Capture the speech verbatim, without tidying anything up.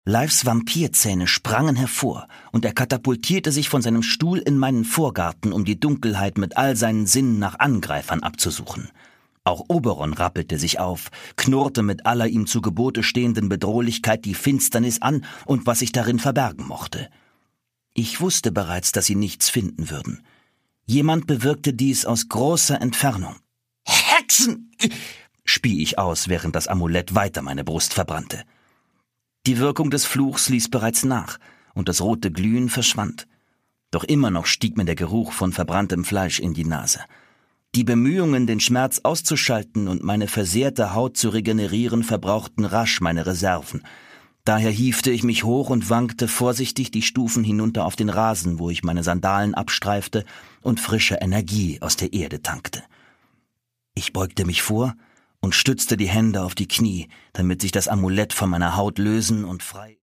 Leifs Vampirzähne sprangen hervor, und er katapultierte sich von seinem Stuhl in meinen Vorgarten, um die Dunkelheit mit all seinen Sinnen nach Angreifern abzusuchen. Auch Oberon rappelte sich auf, knurrte mit aller ihm zu Gebote stehenden Bedrohlichkeit die Finsternis an und was sich darin verbergen mochte. Ich wusste bereits, dass sie nichts finden würden. Jemand bewirkte dies aus großer Entfernung. »Hexen!« spie ich aus, während das Amulett weiter meine Brust verbrannte. Die Wirkung des Fluchs ließ bereits nach, und das rote Glühen verschwand. Doch immer noch stieg mir der Geruch von verbranntem Fleisch in die Nase. Die Bemühungen, den Schmerz auszuschalten und meine versehrte Haut zu regenerieren, verbrauchten rasch meine Reserven. Daher hiefte ich mich hoch und wankte vorsichtig die Stufen hinunter auf den Rasen, wo ich meine Sandalen abstreifte und frische Energie aus der Erde tankte. Ich beugte mich vor und stützte die Hände auf die Knie, damit sich das Amulett von meiner Haut lösen und frei